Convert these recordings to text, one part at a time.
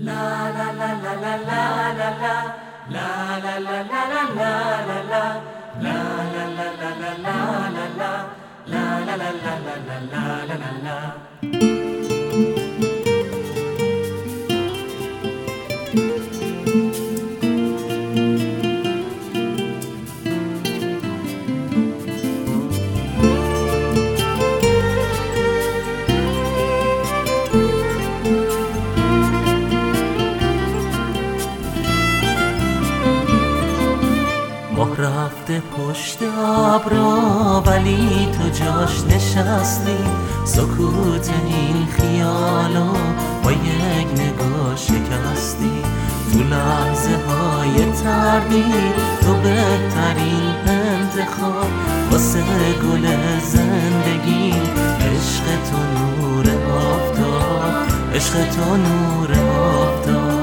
ماه رفته پشت ابرا ولی تو جاش نشستی، سکوت این خیالو با یک نگاه شکستی. تو لحظه های تردید تو بهترین انتخاب واسه گل زندگی. عشق تو نور آفتاب، عشق تو نور آفتاب.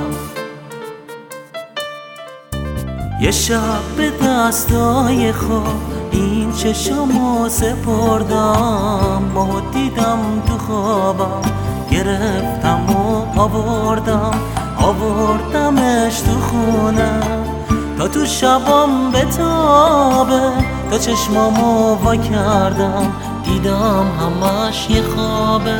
یه شب به دستای خواب این چشمو سپردم، ما دیدم تو خوابم، گرفتم و آوردمش تو خونه تا تو شبام بتابه. تا چشمامو وا کردم دیدم همش یه خوابه،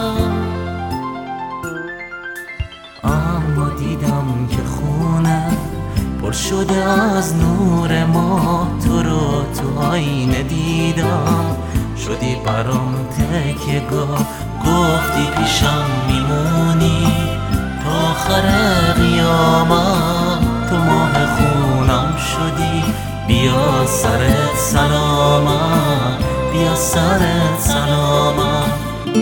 اما دیدم که خونه پر شده از نور ماه. تو رو تو آینه دیدم، شدی برام تکیه‌گاه، گفتی پیشم میمونی تا آخر قیامت. تو ماه خونم شدی، بیا سرت سلامت، بیا سرت سلامت.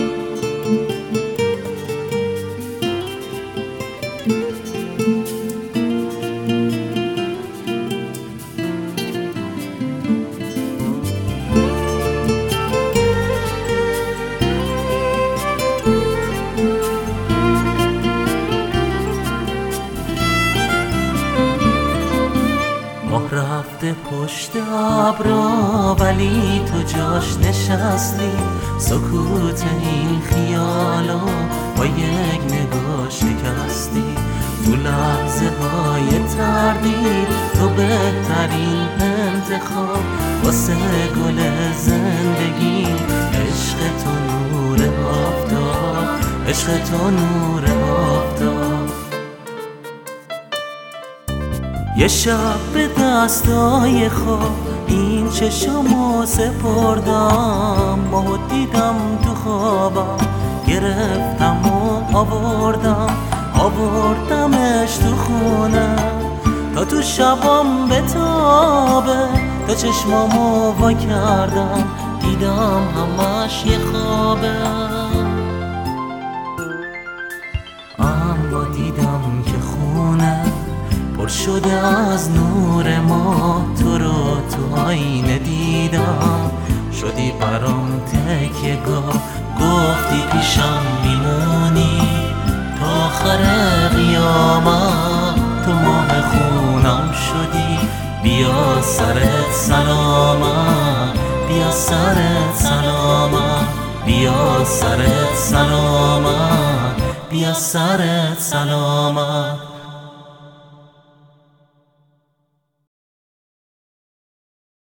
ماه رفته پشت ابرا ولی تو جاش نشستی، سکوت این خیالو با یک نگاه شکستی. تو لحظه های تردید تو بهترین انتخاب واسه گل زندگی. عشق تو نور آفتاب، عشق تو نور آفتاب. یه شب به دستای خواب این چشمو سپردم، ما دیدم تو خوابم، گرفتم و آوردمش تو خونه تا تو شبام بتابه. تا چشمامو وا کردم دیدم همش یه خوابه، اما دیدم که خونه پر شده از نور ماه. تو رو تو آینه دیدم، شدی برام تکیه‌گاه، گفتی پیشم میمونی تا آخر قیامت. تو ماه خونم شدی، بیا سرت سلامت، بیا سرت سلامت، بیا سرت سلامت، بیا سرت سلامت.